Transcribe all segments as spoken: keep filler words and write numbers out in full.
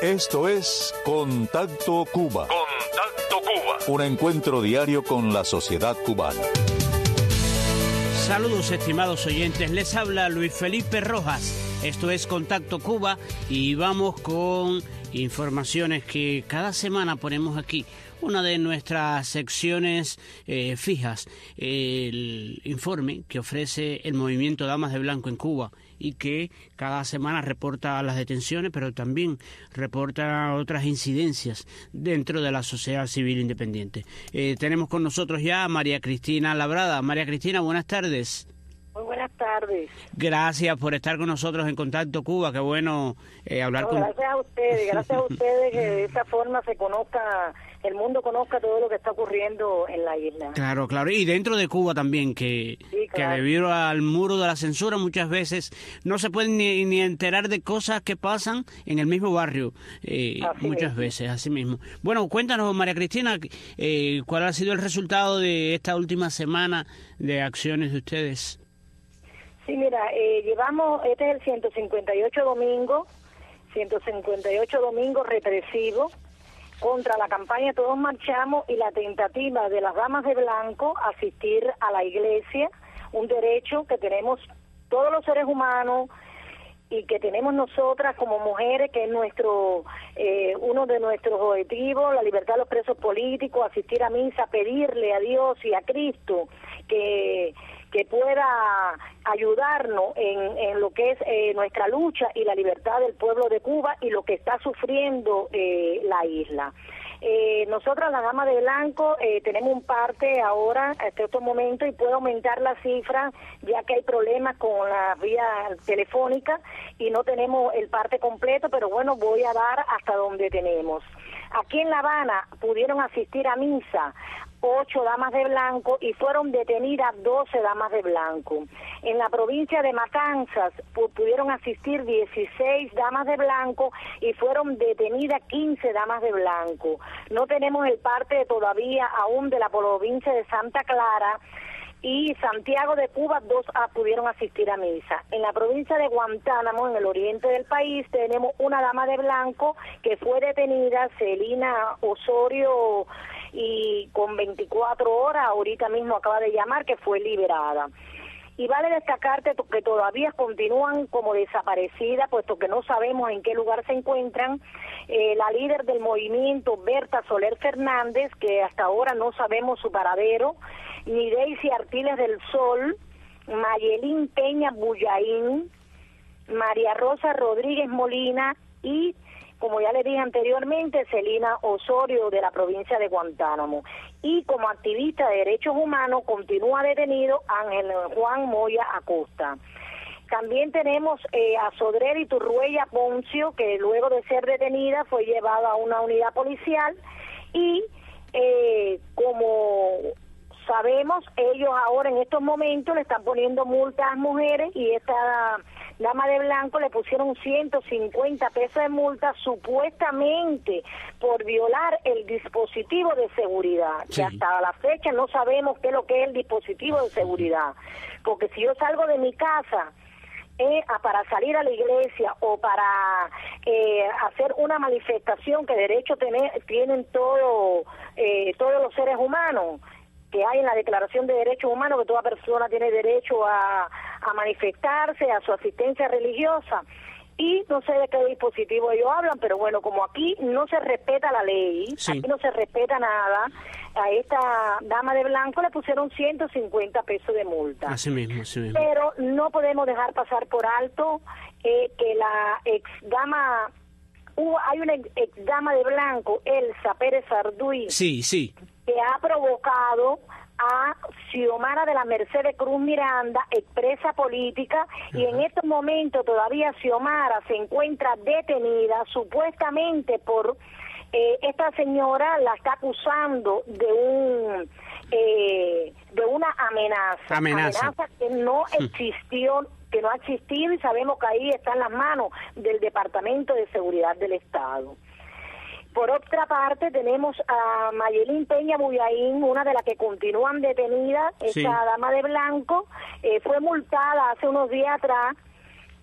Esto es Contacto Cuba. Contacto Cuba. Un encuentro diario con la sociedad cubana. Saludos, estimados oyentes. Les habla Luis Felipe Rojas. Esto es Contacto Cuba y vamos con informaciones que cada semana ponemos aquí. Una de nuestras secciones eh, fijas, el informe que ofrece el Movimiento Damas de Blanco en Cuba y que cada semana reporta las detenciones, pero también reporta otras incidencias dentro de la sociedad civil independiente. Eh, tenemos con nosotros ya a María Cristina Labrada. María Cristina, buenas tardes. Muy buenas tardes. Gracias por estar con nosotros en Contacto Cuba. Qué bueno eh, hablar no, con... Gracias a ustedes, gracias a ustedes que de esta forma se conozca, el mundo conozca todo lo que está ocurriendo en la isla. Claro, claro. Y dentro de Cuba también, que, sí, claro. que debido al muro de la censura muchas veces no se pueden ni, ni enterar de cosas que pasan en el mismo barrio. Eh, muchas mismo. veces, así mismo. Bueno, cuéntanos, María Cristina, eh, ¿cuál ha sido el resultado de esta última semana de acciones de ustedes? Sí, mira, eh, llevamos, este es el ciento cincuenta y ocho domingo, ciento cincuenta y ocho domingo represivo contra la campaña Todos Marchamos y la tentativa de las damas de blanco asistir a la iglesia, un derecho que tenemos todos los seres humanos y que tenemos nosotras como mujeres, que es nuestro eh, uno de nuestros objetivos, la libertad de los presos políticos, asistir a misa, pedirle a Dios y a Cristo que que pueda ayudarnos en, en lo que es eh, nuestra lucha y la libertad del pueblo de Cuba y lo que está sufriendo eh, la isla. Eh, nosotras, las damas de blanco, eh, tenemos un parte ahora, hasta este momento, y puedo aumentar la cifra, ya que hay problemas con la vía telefónica y no tenemos el parte completo, pero bueno, voy a dar hasta donde tenemos. Aquí en La Habana pudieron asistir a misa ocho damas de blanco y fueron detenidas doce damas de blanco. En la provincia de Matanzas pudieron asistir dieciséis damas de blanco y fueron detenidas quince damas de blanco. No tenemos el parte todavía aún de la provincia de Santa Clara y Santiago de Cuba, dos ah, pudieron asistir a misa. En la provincia de Guantánamo, en el oriente del país, tenemos una dama de blanco que fue detenida, Celina Osorio, y con veinticuatro horas, ahorita mismo acaba de llamar, que fue liberada. Y vale destacarte que todavía continúan como desaparecidas, puesto que no sabemos en qué lugar se encuentran, eh, la líder del movimiento, Berta Soler Fernández, que hasta ahora no sabemos su paradero, ni Daisy Artiles del Sol, Mayelín Peña Bullaín, María Rosa Rodríguez Molina y, como ya le dije anteriormente, Celina Osorio de la provincia de Guantánamo. Y como activista de derechos humanos continúa detenido Ángel Juan Moya Acosta. También tenemos eh, a Sodrel Iturruella Poncio, que luego de ser detenida fue llevada a una unidad policial y eh, como sabemos, ellos ahora en estos momentos le están poniendo multas a las mujeres y esta dama de blanco le pusieron ciento cincuenta pesos de multa supuestamente por violar el dispositivo de seguridad, sí. Que hasta la fecha no sabemos qué es lo que es el dispositivo de seguridad, porque si yo salgo de mi casa eh, para salir a la iglesia o para eh, hacer una manifestación que derecho tener, tienen todo, eh, todos los seres humanos, que hay en la Declaración de Derechos Humanos, que toda persona tiene derecho a, a manifestarse, a su asistencia religiosa, y no sé de qué dispositivo ellos hablan, pero bueno, como aquí no se respeta la ley, sí. Aquí no se respeta nada, a esta dama de blanco le pusieron ciento cincuenta pesos de multa. Así mismo, así mismo. Pero no podemos dejar pasar por alto eh, que la ex dama... Uh, hay una ex dama de blanco, Elsa Pérez Arduy, sí, sí, que ha provocado a Xiomara de la Mercedes Cruz Miranda, expresa política, uh-huh. Y en estos momentos todavía Xiomara se encuentra detenida supuestamente por eh, esta señora la está acusando de un eh, de una amenaza, amenaza, amenaza que no existió. que no ha existido y sabemos que ahí está en las manos del Departamento de Seguridad del Estado. Por otra parte, tenemos a Mayelín Peña Bullaín, una de las que continúan detenidas, sí. Esta dama de blanco, eh, fue multada hace unos días atrás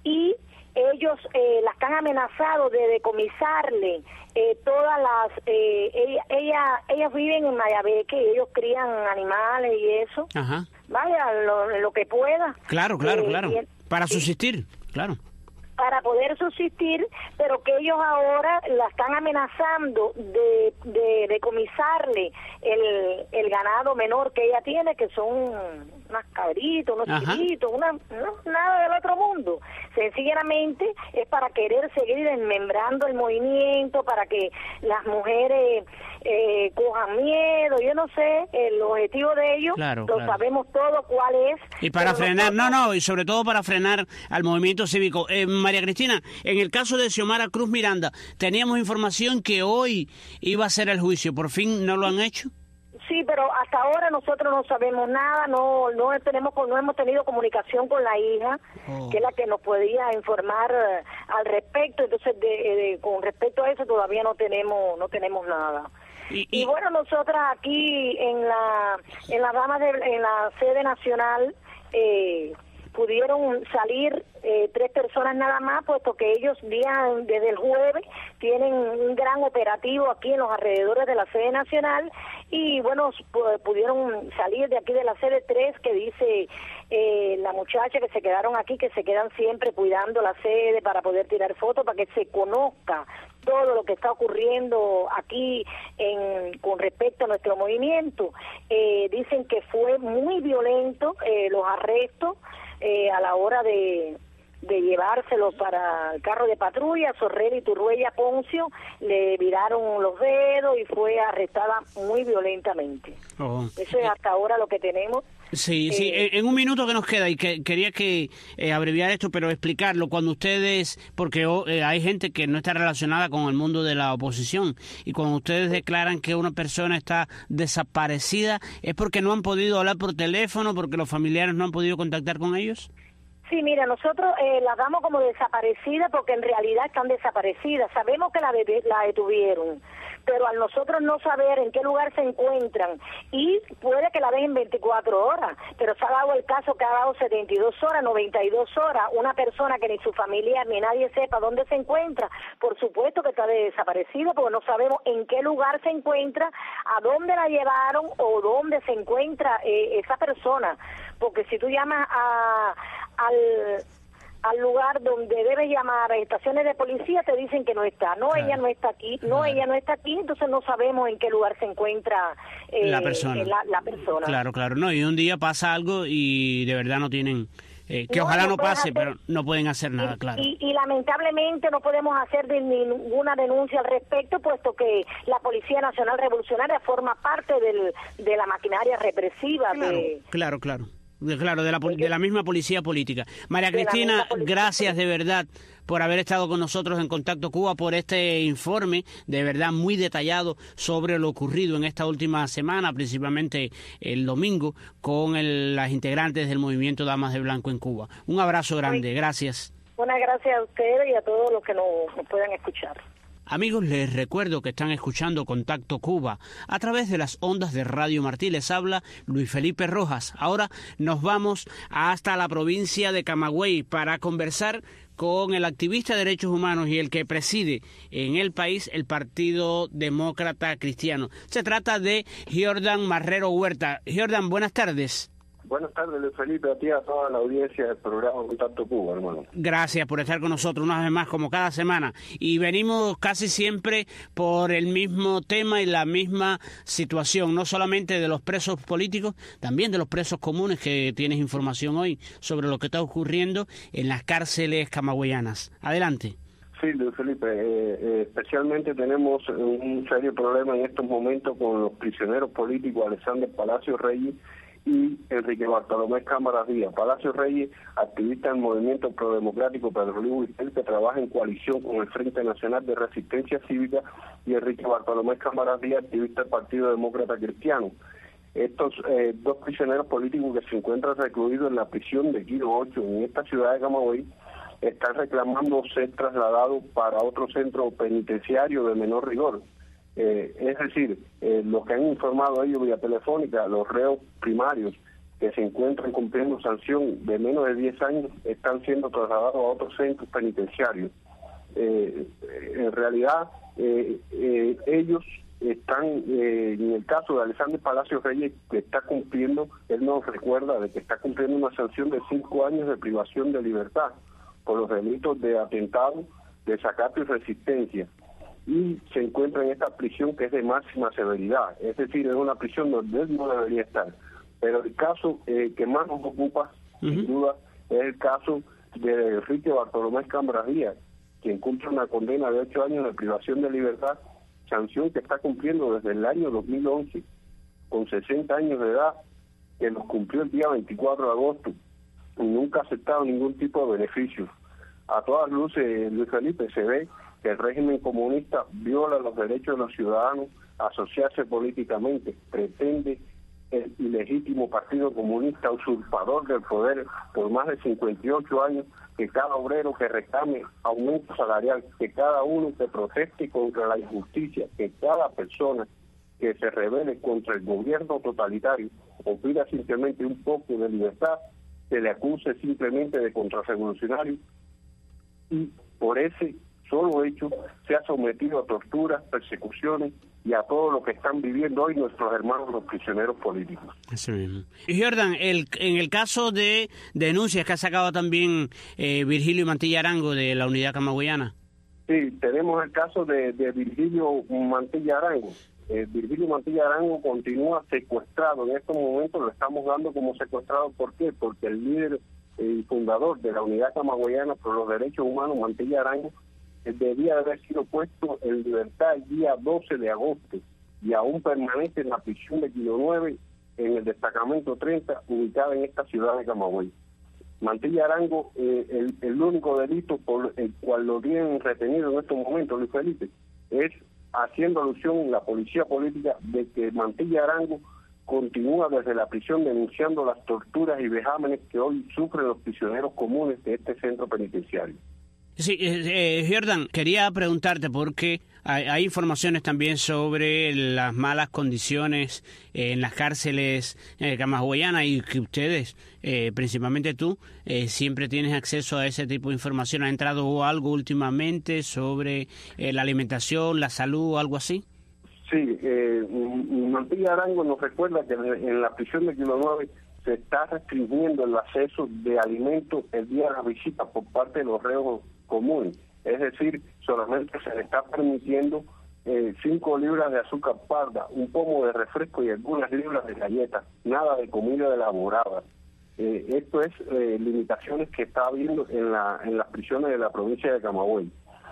y ellos eh, las han amenazado de decomisarle eh, todas las eh, ella, ella ellas viven en Mayabeque y ellos crían animales y eso. Ajá. Vale, lo, lo que pueda. Claro, claro, eh, claro. Y, para subsistir, claro. Para poder subsistir, pero que ellos ahora la están amenazando de, de decomisarle el, el ganado menor que ella tiene, que son unas cabritos, unos Ajá. chiquitos, una, no, nada del otro mundo. Sencillamente es para querer seguir desmembrando el movimiento, para que las mujeres eh, cojan miedo. Yo no sé, el objetivo de ellos, claro, lo claro. sabemos todo cuál es. Y para frenar, nosotros... no, no, y sobre todo para frenar al movimiento cívico. Eh, María Cristina, en el caso de Xiomara Cruz Miranda, teníamos información que hoy iba a ser el juicio, ¿por fin no lo han hecho? Sí, pero hasta ahora nosotros no sabemos nada, no no tenemos no hemos tenido comunicación con la hija, oh. que es la que nos podía informar uh, al respecto. Entonces, de, de, con respecto a eso todavía no tenemos no tenemos nada. Y, y... y bueno, nosotras aquí en la en la damas de, en la sede nacional eh, pudieron salir eh, tres personas nada más, puesto que ellos días desde el jueves tienen un gran operativo aquí en los alrededores de la sede nacional y bueno, pudieron salir de aquí de la sede tres, que dice eh, la muchacha que se quedaron aquí, que se quedan siempre cuidando la sede para poder tirar fotos, para que se conozca todo lo que está ocurriendo aquí en, con respecto a nuestro movimiento. Eh, dicen que fue muy violento eh, los arrestos eh, a la hora de, de llevárselo para el carro de patrulla. Sorrel y Turruella Poncio le viraron los dedos y fue arrestada muy violentamente. Oh. Eso es hasta ahora lo que tenemos. Sí, sí, eh, en, en un minuto que nos queda, y que quería que eh, abreviar esto, pero explicarlo, cuando ustedes, porque oh, eh, hay gente que no está relacionada con el mundo de la oposición, y cuando ustedes declaran que una persona está desaparecida, ¿es porque no han podido hablar por teléfono, porque los familiares no han podido contactar con ellos? Sí, mira, nosotros eh, la damos como desaparecida porque en realidad están desaparecidas. Sabemos que la, de, la detuvieron, pero al nosotros no saber en qué lugar se encuentran, y puede que la dejen veinticuatro horas, pero se ha dado el caso que ha dado setenta y dos horas, noventa y dos horas, una persona que ni su familiar ni nadie sepa dónde se encuentra, por supuesto que está desaparecida, porque no sabemos en qué lugar se encuentra, a dónde la llevaron o dónde se encuentra eh, esa persona, porque si tú llamas a, al... al lugar donde debes llamar a estaciones de policía, te dicen que no está. No, claro. ella no está aquí, no, claro. ella no está aquí, entonces no sabemos en qué lugar se encuentra eh, la persona. La, la persona. Claro, claro, no, y un día pasa algo y de verdad no tienen, eh, que no, ojalá no, no pase, hacer, pero no pueden hacer nada, y, claro. Y, y lamentablemente no podemos hacer de ninguna denuncia al respecto, puesto que la Policía Nacional Revolucionaria forma parte del, de la maquinaria represiva. Claro, de, claro, claro. Claro, de la, de la misma policía política. María Cristina, gracias de verdad por haber estado con nosotros en Contacto Cuba, por este informe de verdad muy detallado sobre lo ocurrido en esta última semana, principalmente el domingo, con el, las integrantes del movimiento Damas de Blanco en Cuba. Un abrazo grande, gracias. Una gracias a ustedes y a todos los que nos, nos puedan escuchar. Amigos, les recuerdo que están escuchando Contacto Cuba a través de las ondas de Radio Martí. Les habla Luis Felipe Rojas. Ahora nos vamos hasta la provincia de Camagüey para conversar con el activista de derechos humanos y el que preside en el país el Partido Demócrata Cristiano. Se trata de Jordan Marrero Huerta. Jordan, buenas tardes. Buenas tardes, Luis Felipe, a ti y a toda la audiencia del programa Contacto Cuba, hermano. Gracias por estar con nosotros una vez más, como cada semana. Y venimos casi siempre por el mismo tema y la misma situación, no solamente de los presos políticos, también de los presos comunes, que tienes información hoy sobre lo que está ocurriendo en las cárceles camagüeyanas. Adelante. Sí, Luis Felipe, eh, eh, especialmente tenemos un serio problema en estos momentos con los prisioneros políticos Alexander Palacio Reyes y Enrique Bartolomé Cámaras Díaz. Palacio Reyes, activista del Movimiento Prodemocrático Pedro Luis Huitel, que trabaja en coalición con el Frente Nacional de Resistencia Cívica, y Enrique Bartolomé Cámaras Díaz, activista del Partido Demócrata Cristiano. Estos eh, dos prisioneros políticos que se encuentran recluidos en la prisión de Quiro ocho en esta ciudad de Camagüey están reclamando ser trasladados para otro centro penitenciario de menor rigor. Eh, es decir, eh, lo que han informado ellos vía telefónica, los reos primarios que se encuentran cumpliendo sanción de menos de diez años están siendo trasladados a otros centros penitenciarios. Eh, en realidad, eh, eh, ellos están, eh, en el caso de Alexander Palacios Reyes, que está cumpliendo, él nos recuerda de que está cumpliendo una sanción de cinco años de privación de libertad por los delitos de atentado, desacato y resistencia, y se encuentra en esta prisión que es de máxima severidad, es decir, es una prisión donde él no debería estar. Pero el caso eh, que más nos ocupa, uh-huh. sin duda, es el caso de Enrique Bartolomé Escambras Díaz, quien cumple una condena de ocho años de privación de libertad, sanción que está cumpliendo desde el año dos mil once, con sesenta años de edad, que los cumplió el día veinticuatro de agosto, y nunca ha aceptado ningún tipo de beneficio. A todas luces, Luis Felipe, se ve que el régimen comunista viola los derechos de los ciudadanos a asociarse políticamente, pretende el ilegítimo Partido Comunista usurpador del poder por más de cincuenta y ocho años, que cada obrero que reclame aumento salarial, que cada uno que proteste contra la injusticia, que cada persona que se rebele contra el gobierno totalitario o pida simplemente un poco de libertad, se le acuse simplemente de contrarrevolucionario, y por ese solo hecho se ha sometido a torturas, persecuciones y a todo lo que están viviendo hoy nuestros hermanos los prisioneros políticos. Eso mismo. Y Jordan, el, en el caso de denuncias que ha sacado también eh, Virgilio Mantilla Arango de la Unidad Camagüeyana. Sí, tenemos el caso de, de Virgilio Mantilla Arango. Eh, Virgilio Mantilla Arango continúa secuestrado. En estos momentos lo estamos dando como secuestrado. ¿Por qué? Porque el líder y eh, fundador de la Unidad Camagüeyana por los Derechos Humanos, Mantilla Arango, debía haber sido puesto en libertad el día doce de agosto y aún permanece en la prisión de Kilo nueve en el destacamento treinta, ubicada en esta ciudad de Camagüey. Mantilla Arango, eh, el, el único delito por el cual lo tienen retenido en estos momentos, Luis Felipe, es haciendo alusión en la policía política de que Mantilla Arango continúa desde la prisión denunciando las torturas y vejámenes que hoy sufren los prisioneros comunes de este centro penitenciario. Sí, eh, Jordan, quería preguntarte porque hay, hay informaciones también sobre las malas condiciones eh, en las cárceles eh, camagüeyanas y que ustedes, eh, principalmente tú, eh, siempre tienes acceso a ese tipo de información. ¿Ha entrado algo últimamente sobre eh, la alimentación, la salud o algo así? Sí, eh, Mantilla Arango nos recuerda que en la prisión de Kilo nueve se está restringiendo el acceso de alimentos el día de la visita por parte de los reos comunes. Es decir, solamente se le está permitiendo eh, cinco libras de azúcar parda, un pomo de refresco y algunas libras de galletas, nada de comida elaborada. Eh, esto es eh, limitaciones que está habiendo en, la, en las prisiones de la provincia de Camagüey.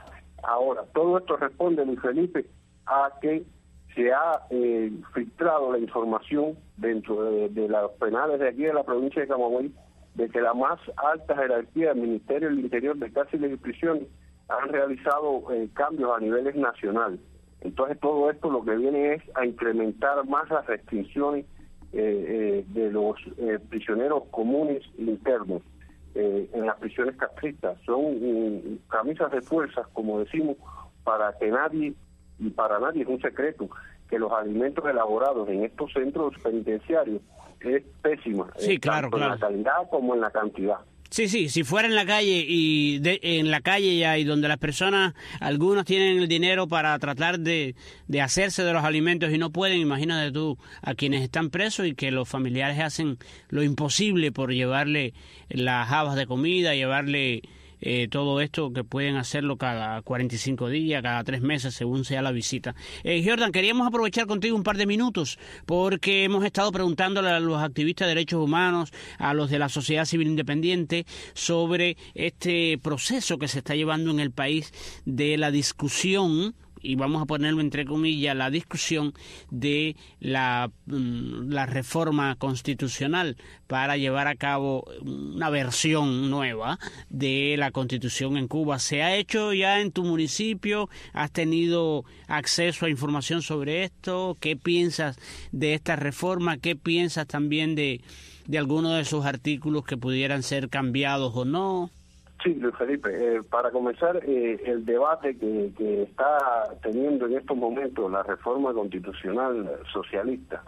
Ahora, todo esto responde, Luis Felipe, a que se ha eh, filtrado la información dentro de, de los penales de aquí de la provincia de Camagüey de que la más alta jerarquía del Ministerio del Interior de Cárceles y Prisiones han realizado eh, cambios a niveles nacional. Entonces todo esto lo que viene es a incrementar más las restricciones eh, eh, de los eh, prisioneros comunes internos eh, en las prisiones castristas. Son eh, camisas de fuerzas, como decimos, para que nadie, y para nadie es un secreto, que los alimentos elaborados en estos centros penitenciarios es pésima, sí, eh, claro, tanto claro. en la calidad como en la cantidad. Sí, sí, si fuera en la calle y de, en la calle ya y donde las personas, algunos tienen el dinero para tratar de, de hacerse de los alimentos y no pueden, imagínate tú a quienes están presos y que los familiares hacen lo imposible por llevarle las habas de comida, llevarle eh, todo esto que pueden hacerlo cada cuarenta y cinco días, cada tres meses, según sea la visita. Eh, Jordan, queríamos aprovechar contigo un par de minutos porque hemos estado preguntándole a los activistas de derechos humanos, a los de la sociedad civil independiente, sobre este proceso que se está llevando en el país de la discusión, y vamos a ponerlo entre comillas, la discusión de la, la reforma constitucional para llevar a cabo una versión nueva de la Constitución en Cuba. ¿Se ha hecho ya en tu municipio? ¿Has tenido acceso a información sobre esto? ¿Qué piensas de esta reforma? ¿Qué piensas también de, de algunos de sus artículos que pudieran ser cambiados o no? Sí, Luis Felipe, eh, para comenzar, eh, el debate que, que está teniendo en estos momentos la reforma constitucional socialista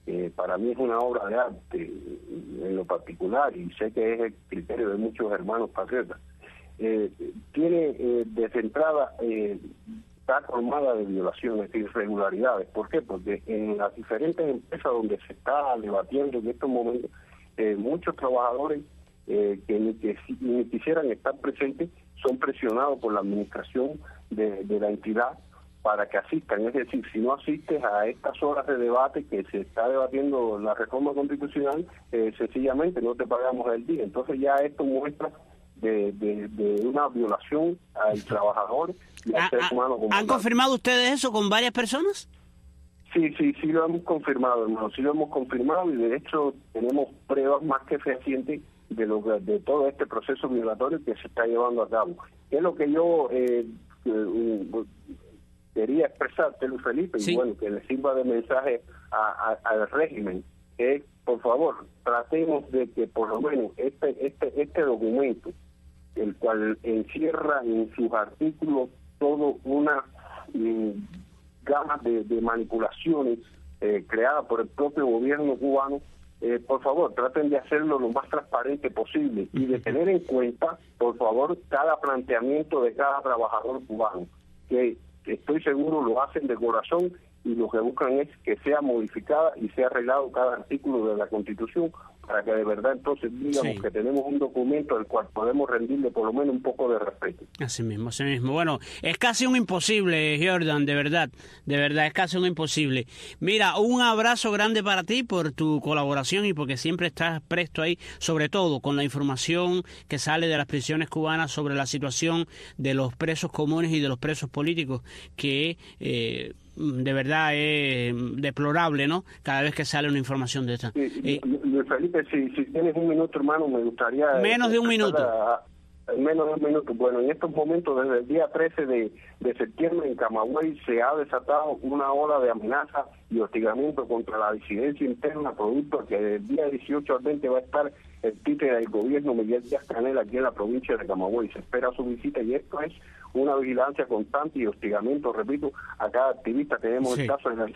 eh, para mí es una obra de arte en lo particular, y sé que es el criterio de muchos hermanos patriotas. Eh, tiene eh, desde entrada, eh, está colmada de violaciones, de irregularidades. ¿Por qué? Porque en las diferentes empresas donde se está debatiendo en estos momentos, eh, muchos trabajadores eh, que, ni, que ni quisieran estar presentes son presionados por la administración de, de la entidad para que asistan. Es decir, si no asistes a estas horas de debate que se está debatiendo la reforma constitucional, eh, sencillamente no te pagamos el día. Entonces ya esto muestra de, de, de una violación al trabajador y al ser humano. Como ¿Han tal. confirmado ustedes eso con varias personas? Sí, sí, sí lo hemos confirmado, hermano, sí lo hemos confirmado, y de hecho tenemos pruebas más que fehacientes de lo de todo este proceso violatorio que se está llevando a cabo. Es lo que yo eh, eh, quería expresarte, Luis Felipe, sí. Y bueno, que le sirva de mensaje a, a, al régimen, que por favor tratemos de que por lo menos este este este documento, el cual encierra en sus artículos todo una eh, gama de, de manipulaciones eh, creadas por el propio gobierno cubano, eh, por favor traten de hacerlo lo más transparente posible y de tener en cuenta, por favor, cada planteamiento de cada trabajador cubano, que estoy seguro lo hacen de corazón, y lo que buscan es que sea modificada y sea arreglado cada artículo de la Constitución, para que de verdad entonces digamos sí. que tenemos un documento al cual podemos rendirle por lo menos un poco de respeto. Así mismo, así mismo. Bueno, es casi un imposible, Jordan, de verdad, de verdad, es casi un imposible. Mira, un abrazo grande para ti por tu colaboración y porque siempre estás presto ahí, sobre todo con la información que sale de las prisiones cubanas sobre la situación de los presos comunes y de los presos políticos, que eh, de verdad es deplorable, ¿no? Cada vez que sale una información de esta. Sí, eh, Luis Felipe, si, si tienes un minuto, hermano, me gustaría... Menos de un minuto. A, a, menos de un minuto. Bueno, en estos momentos, desde el día trece de, de septiembre, en Camagüey se ha desatado una ola de amenaza y hostigamiento contra la disidencia interna, producto que del día dieciocho al veinte va a estar el títere del gobierno Miguel Díaz-Canel aquí en la provincia de Camagüey. Se espera su visita, y esto es una vigilancia constante y hostigamiento, repito, a cada activista. Tenemos sí. el caso de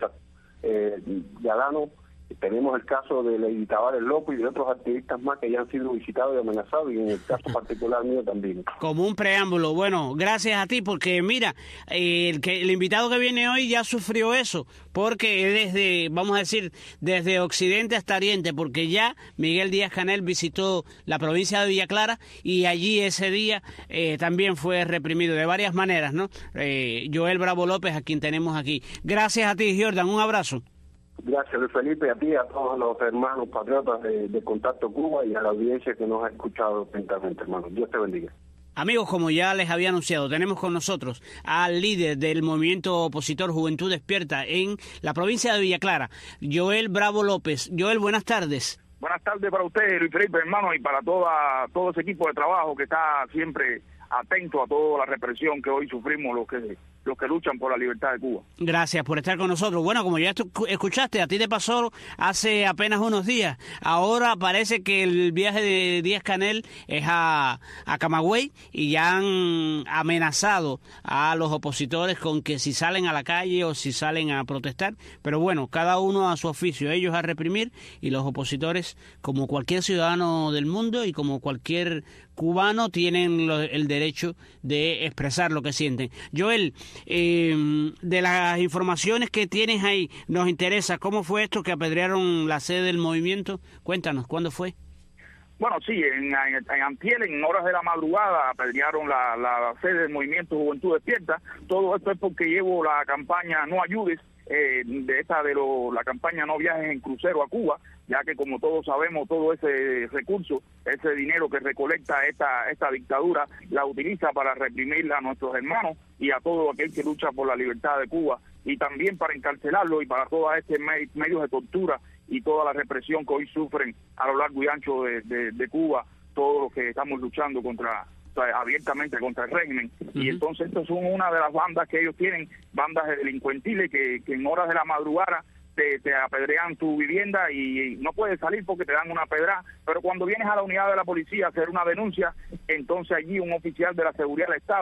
eh, Galano, tenemos el caso de Lady Tavares López y de otros activistas más que ya han sido visitados y amenazados, y en el caso particular mío también. Como un preámbulo, bueno, gracias a ti, porque mira, eh, el, que, el invitado que viene hoy ya sufrió eso, porque desde, vamos a decir, desde Occidente hasta Oriente, porque ya Miguel Díaz-Canel visitó la provincia de Villa Clara, y allí ese día eh, también fue reprimido de varias maneras, ¿no? Eh, Joel Bravo López, a quien tenemos aquí. Gracias a ti, Jordan, un abrazo. Gracias, Luis Felipe, a ti, a todos los hermanos patriotas de, de Contacto Cuba y a la audiencia que nos ha escuchado atentamente, hermano. Dios te bendiga. Amigos, como ya les había anunciado, tenemos con nosotros al líder del movimiento opositor Juventud Despierta en la provincia de Villa Clara, Joel Bravo López. Joel, buenas tardes. Buenas tardes para usted, Luis Felipe, hermano, y para toda todo ese equipo de trabajo que está siempre atento a toda la represión que hoy sufrimos los que los que luchan por la libertad de Cuba. Gracias por estar con nosotros. Bueno, como ya escuchaste, a ti te pasó hace apenas unos días. Ahora parece que el viaje de Díaz-Canel es a, a Camagüey, y ya han amenazado a los opositores con que si salen a la calle o si salen a protestar. Pero bueno, cada uno a su oficio, ellos a reprimir, y los opositores, como cualquier ciudadano del mundo y como cualquier cubano, tienen lo, el derecho de expresar lo que sienten. Joel, eh, de las informaciones que tienes ahí, nos interesa cómo fue esto que apedrearon la sede del movimiento. Cuéntanos, ¿cuándo fue? Bueno, sí, en, en, en Antiel, en horas de la madrugada, apedrearon la, la, la sede del movimiento Juventud Despierta. Todo esto es porque llevo la campaña No Ayudes, eh, de esta de lo, la campaña No Viajes en Crucero a Cuba, ya que como todos sabemos, todo ese recurso, ese dinero que recolecta esta esta dictadura, la utiliza para reprimir a nuestros hermanos y a todo aquel que lucha por la libertad de Cuba, y también para encarcelarlo y para todos estos medios de tortura y toda la represión que hoy sufren a lo largo y ancho de, de, de Cuba, todos los que estamos luchando contra abiertamente contra el régimen. Uh-huh. Y entonces esto es una de las bandas que ellos tienen, bandas delincuentiles que, que en horas de la madrugada Te, te apedrean tu vivienda y no puedes salir porque te dan una pedra, pero cuando vienes a la unidad de la policía a hacer una denuncia, entonces allí un oficial de la seguridad del Estado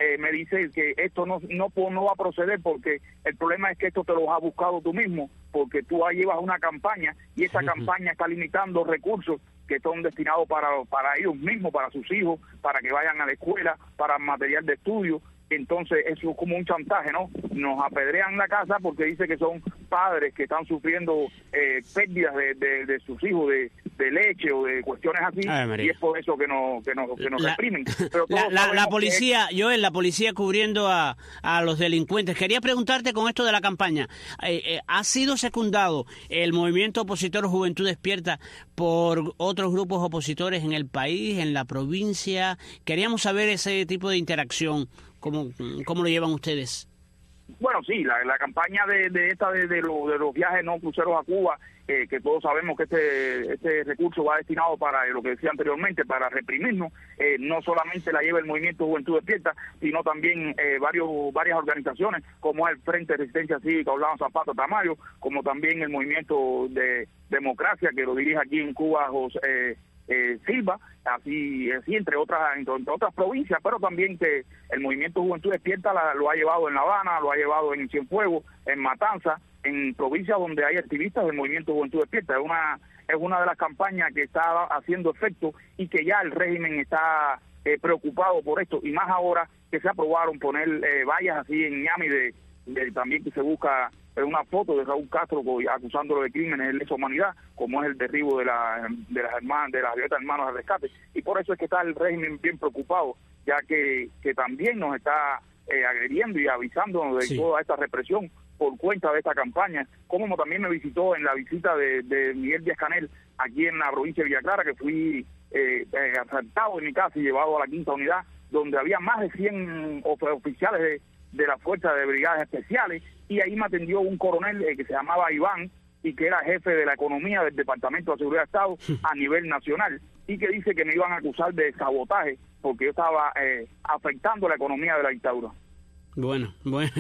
eh, me dice que esto no, no no va a proceder porque el problema es que esto te lo has buscado tú mismo, porque tú ahí llevas una campaña y esa uh-huh. campaña está limitando recursos que son destinados para, para ellos mismos, para sus hijos, para que vayan a la escuela, para material de estudio. Entonces eso es como un chantaje, ¿no? Nos apedrean la casa porque dice que son padres que están sufriendo eh, pérdidas de, de, de sus hijos, de, de leche o de cuestiones así, y es por eso que nos, que nos, que nos la, reprimen. Pero la, la, la policía, es... Joel, la policía cubriendo a, a los delincuentes. Quería preguntarte con esto de la campaña, eh, eh, ¿ha sido secundado el movimiento opositor Juventud Despierta por otros grupos opositores en el país, en la provincia? Queríamos saber ese tipo de interacción. ¿Cómo, cómo lo llevan ustedes? Bueno, sí, la, la campaña de, de esta de, de, lo, de los viajes no cruceros a Cuba, eh, que todos sabemos que este este recurso va destinado para lo que decía anteriormente, para reprimirnos, eh, no solamente la lleva el Movimiento Juventud Despierta, sino también eh, varios varias organizaciones, como el Frente de Resistencia Cívica Orlando Zapata Tamayo, como también el Movimiento de Democracia, que lo dirige aquí en Cuba José eh, Eh, Silva, así, así entre otras entre, entre otras provincias, pero también que el Movimiento Juventud Despierta la, lo ha llevado en La Habana, lo ha llevado en Cienfuegos, en Matanzas, en provincias donde hay activistas del Movimiento Juventud Despierta. Es una es una de las campañas que está haciendo efecto y que ya el régimen está eh, preocupado por esto, y más ahora que se aprobaron poner eh, vallas así en Miami de, de también que se busca una foto de Raúl Castro acusándolo de crímenes de lesa humanidad, como es el derribo de, la, de las hermanas de las hermanos de rescate, y por eso es que está el régimen bien preocupado, ya que, que también nos está eh, agrediendo y avisándonos de sí. toda esta represión por cuenta de esta campaña, como también me visitó en la visita de, de Miguel Díaz-Canel aquí en la provincia de Villa Clara, que fui eh, eh, asaltado en mi casa y llevado a la quinta unidad, donde había más de cien oficiales de de la Fuerza de Brigadas Especiales, y ahí me atendió un coronel eh, que se llamaba Iván, y que era jefe de la economía del Departamento de Seguridad de Estado a nivel nacional, y que dice que me iban a acusar de sabotaje porque yo estaba eh, afectando la economía de la dictadura. Bueno, bueno,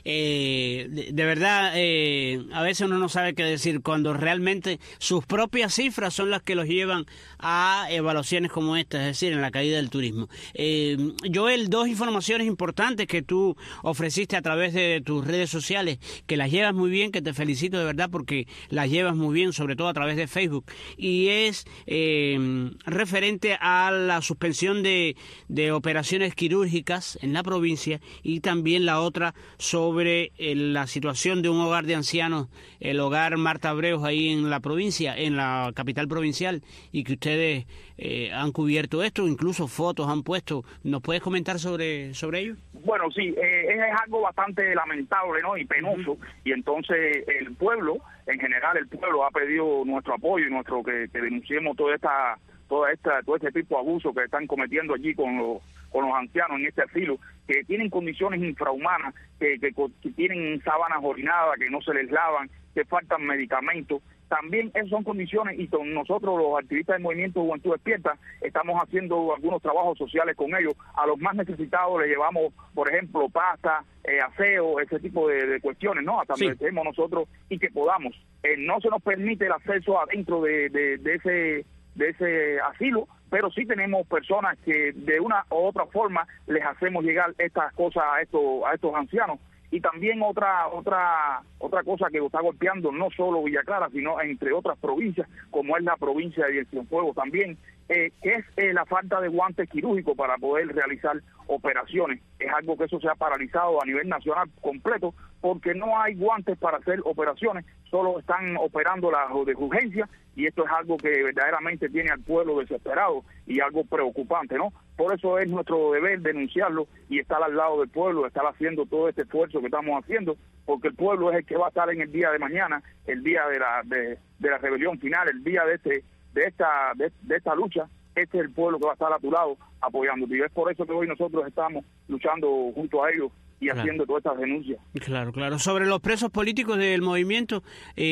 eh, de, de verdad, eh, a veces uno no sabe qué decir cuando realmente sus propias cifras son las que los llevan a evaluaciones como esta, es decir, en la caída del turismo. Eh, Joel, dos informaciones importantes que tú ofreciste a través de tus redes sociales, que las llevas muy bien, que te felicito de verdad porque las llevas muy bien, sobre todo a través de Facebook, y es eh, referente a la suspensión de, de operaciones quirúrgicas en la provincia, y también También la otra sobre eh, la situación de un hogar de ancianos, el hogar Marta Abreos ahí en la provincia, en la capital provincial, y que ustedes eh, han cubierto esto, incluso fotos han puesto. ¿Nos puedes comentar sobre sobre ello? Bueno, sí, eh, es algo bastante lamentable, ¿no? Y penoso, uh-huh. y entonces el pueblo, en general el pueblo ha pedido nuestro apoyo y nuestro que, que denunciemos toda esta toda esta todo este tipo de abusos que están cometiendo allí con los con los ancianos en este asilo, que tienen condiciones infrahumanas, que, que, que tienen sábanas orinadas, que no se les lavan, que faltan medicamentos. También esas son condiciones, y con nosotros los activistas del Movimiento Juventud Despierta estamos haciendo algunos trabajos sociales con ellos. A los más necesitados les llevamos, por ejemplo, pasta, eh, aseo, ese tipo de, de cuestiones, ¿no? Hasta sí. donde estemos nosotros y que podamos. Eh, no se nos permite el acceso adentro de, de, de ese de ese asilo, pero sí tenemos personas que de una u otra forma les hacemos llegar estas cosas a estos a estos ancianos. Y también otra otra otra cosa que lo está golpeando no solo Villa Clara, sino entre otras provincias, como es la provincia de Cienfuegos también, eh, que es eh, la falta de guantes quirúrgicos para poder realizar operaciones. Es algo que eso se ha paralizado a nivel nacional completo, porque no hay guantes para hacer operaciones, solo están operando las de urgencia, y esto es algo que verdaderamente tiene al pueblo desesperado y algo preocupante, ¿no? Por eso es nuestro deber denunciarlo y estar al lado del pueblo, estar haciendo todo este esfuerzo que estamos haciendo, porque el pueblo es el que va a estar en el día de mañana, el día de la de, de la rebelión final, el día de este de esta de, de esta lucha. Este es el pueblo que va a estar a tu lado apoyándote, y es por eso que hoy nosotros estamos luchando junto a ellos y claro. haciendo todas estas denuncias. Claro, claro. Sobre los presos políticos del movimiento,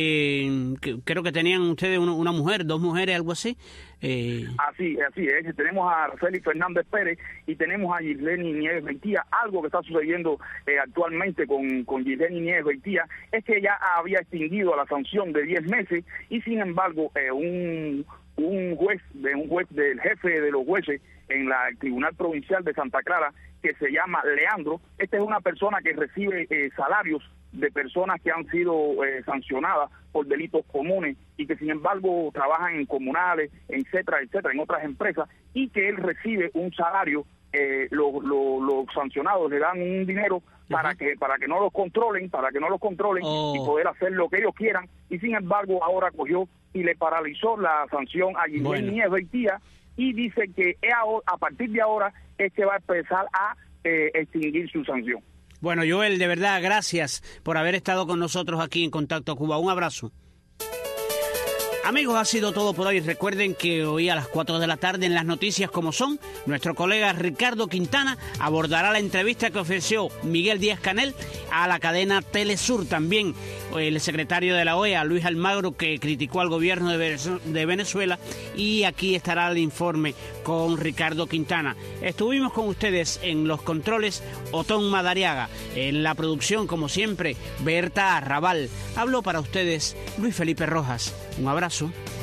eh, que, creo que tenían ustedes una, una mujer, dos mujeres, algo así. Eh... Así, así es. Tenemos a Félix Fernández Pérez y tenemos a Gisleni Nieves Beitía. Algo que está sucediendo eh, actualmente con, con Gisleni Nieves Beitía es que ya había extinguido la sanción de diez meses y sin embargo eh, un... un juez, de un juez del jefe de los jueces en la el Tribunal Provincial de Santa Clara, que se llama Leandro. Esta es una persona que recibe eh, salarios de personas que han sido eh, sancionadas por delitos comunes y que sin embargo trabajan en comunales, etcétera, etcétera, en otras empresas, y que él recibe un salario, eh, los lo, lo sancionados le dan un dinero para uh-huh. que para que no los controlen, para que no los controlen oh. y poder hacer lo que ellos quieran, y sin embargo ahora cogió y le paralizó la sanción a Guillermo bueno. Nieves Beitía, y dice que a partir de ahora es que va a empezar a eh, extinguir su sanción. Bueno, Joel, de verdad, gracias por haber estado con nosotros aquí en Contacto Cuba. Un abrazo. Amigos, ha sido todo por hoy. Recuerden que hoy a las cuatro de la tarde en las noticias como son, nuestro colega Ricardo Quintana abordará la entrevista que ofreció Miguel Díaz-Canel a la cadena Telesur. También el secretario de la O E A, Luis Almagro, que criticó al gobierno de Venezuela, y aquí estará el informe con Ricardo Quintana. Estuvimos con ustedes en los controles Otón Madariaga, en la producción como siempre Berta Arrabal. Habló para ustedes Luis Felipe Rojas. Un abrazo.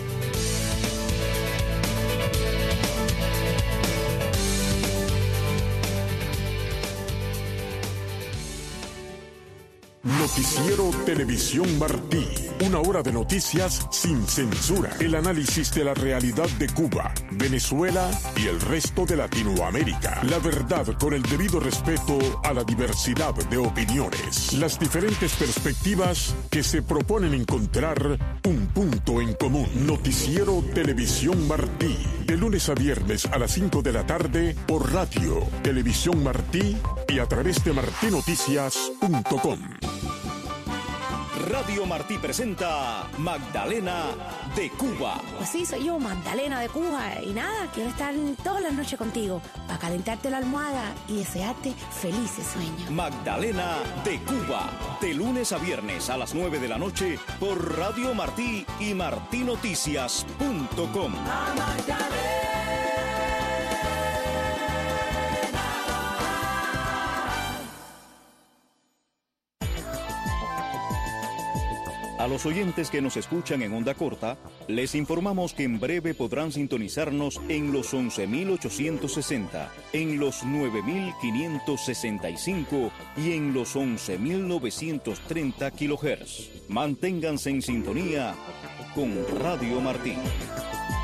Noticiero Televisión Martí. Una hora de noticias sin censura. El análisis de la realidad de Cuba, Venezuela y el resto de Latinoamérica. La verdad con el debido respeto a la diversidad de opiniones. Las diferentes perspectivas que se proponen encontrar un punto en común. Noticiero Televisión Martí. De lunes a viernes a las cinco de la tarde por Radio Televisión Martí y a través de martí noticias punto com. Radio Martí presenta Magdalena de Cuba. Pues sí, soy yo, Magdalena de Cuba. Y nada, quiero estar todas las noches contigo para calentarte la almohada y desearte felices sueños. Magdalena de Cuba. De lunes a viernes a las nueve de la noche por Radio Martí y martí noticias punto com. A los oyentes que nos escuchan en onda corta, les informamos que en breve podrán sintonizarnos en los once mil ochocientos sesenta, en los nueve mil quinientos sesenta y cinco y en los once mil novecientos treinta kilohertz. Manténganse en sintonía con Radio Martí.